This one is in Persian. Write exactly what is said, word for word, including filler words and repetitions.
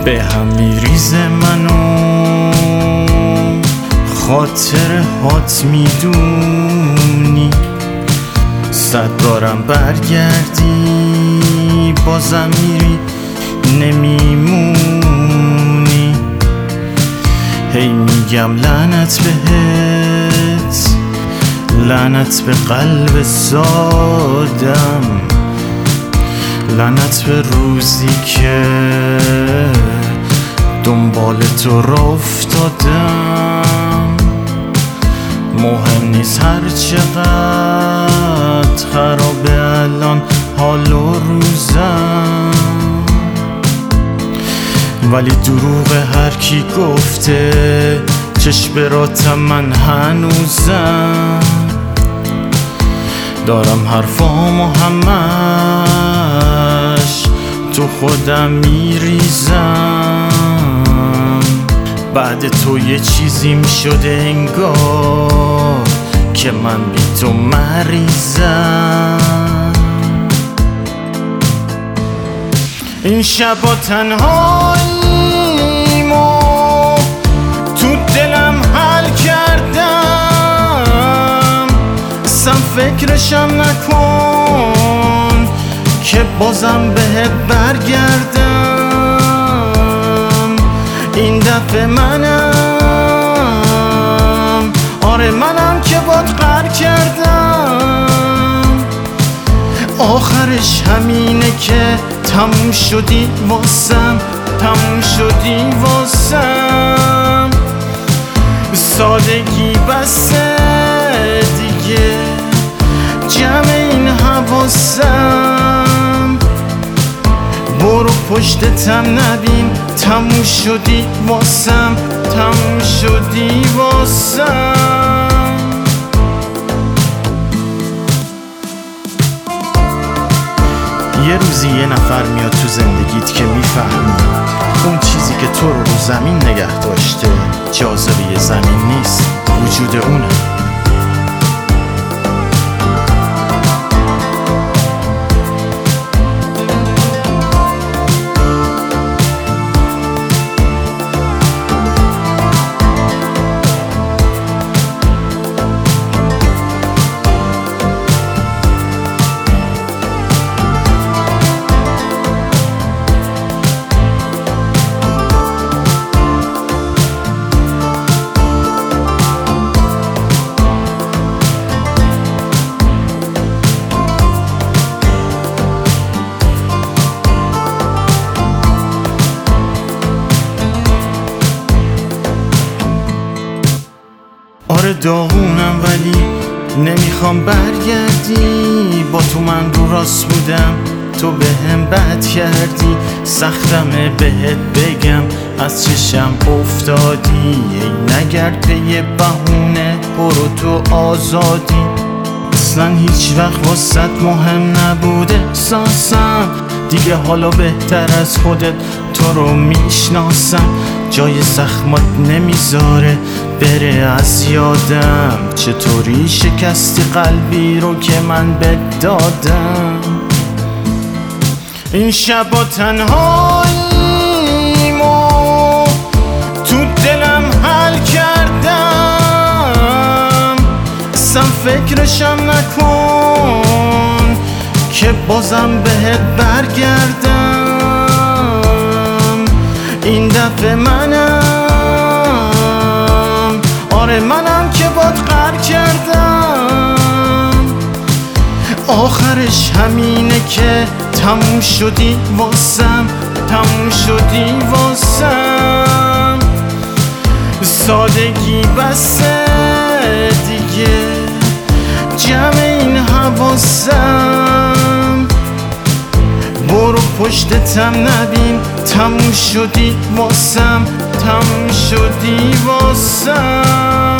به هم میریزه منو خاطر هات میدونی، صد بارم برگردی بازم میری نمیمونی. هی میگم لعنت بهت، لعنت به قلب سادم، لعنت به روزی که دنبال تو را افتادم. مهم نیست هر چقدر خرابه الان حال و روزم، ولی دروغ هر کی گفته چشم براتم من هنوزم. دارم حرفامو همش تو خودم میریزم. بعد تو یه چیزیم شده انگار که من بی تو مریضم. این شبا تنهاییمو تو دلم حل کردم، اصلا فکرشم نکن که بازم بهت برگردم. این دفعه منم، آره منم که باد قهر کردم. آخرش همینه که تموم شدی واسم، تموم شدی واسم. سادگی بسه دیگه جمع این حواسم. برو پشتتم نبین، تموم شدی واسم، تموم شدی واسم. یه روزی یه نفر میاد تو زندگیت که میفهمی اون چیزی که تو رو رو زمین نگه داشته جاذبه زمین نیست، وجود اونه. آره داغونم ولی نمیخوام برگردی. با تو من رو راست بودم، تو به هم بد کردی. سختمه بهت بگم از چشم افتادی. ای نگرد پی بهونه، برو تو آزادی. اصلا هیچ وقت واسط مهم نبوده احساسم دیگه، حالا بهتر از خودت تو رو میشناسم. جای زخمات نمیذاره بره از یادم، چطوری شکستی قلبی رو که من بهت دادم. این شبا تنهاییمو تو دلم حل کردم، اصلا فکرشم نکن که بازم بهت برگردم. این دفعه منم، آره منم که باد قهر کردم. آخرش همینه که تموم شدی واسم، تموم شدی واسم. سادگی بسه دیگه جمع این حواسم. برو پشتتم نبین، تموم شدی واسم، تموم شدی واسم.